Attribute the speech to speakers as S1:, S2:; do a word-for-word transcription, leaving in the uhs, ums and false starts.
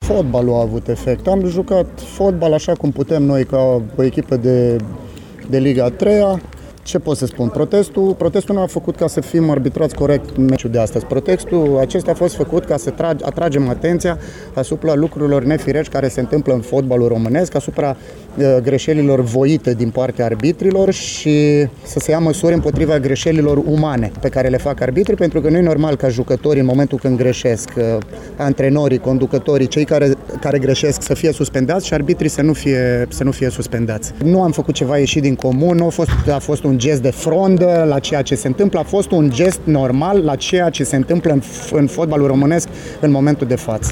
S1: Fotbalul a avut efect. Am jucat fotbal așa cum putem noi ca o echipă de, de Liga a treia. Ce pot să spun? Protestul, protestul nu a făcut ca să fim arbitrați corect în meciul de astăzi. Protestul acesta a fost făcut ca să trage, atragem atenția asupra lucrurilor nefirești care se întâmplă în fotbalul românesc, asupra uh, greșelilor voite din partea arbitrilor și să se ia măsuri împotriva greșelilor umane pe care le fac arbitrii, pentru că nu e normal ca jucătorii în momentul când greșesc, uh, antrenorii, conducătorii, cei care, care greșesc să fie suspendați și arbitrii să nu fie, să nu fie suspendați. Nu am făcut ceva ieșit din comun, nu a fost, a fost un gest de frondă la ceea ce se întâmplă, a fost un gest normal la ceea ce se întâmplă în, în fotbalul românesc în momentul de față.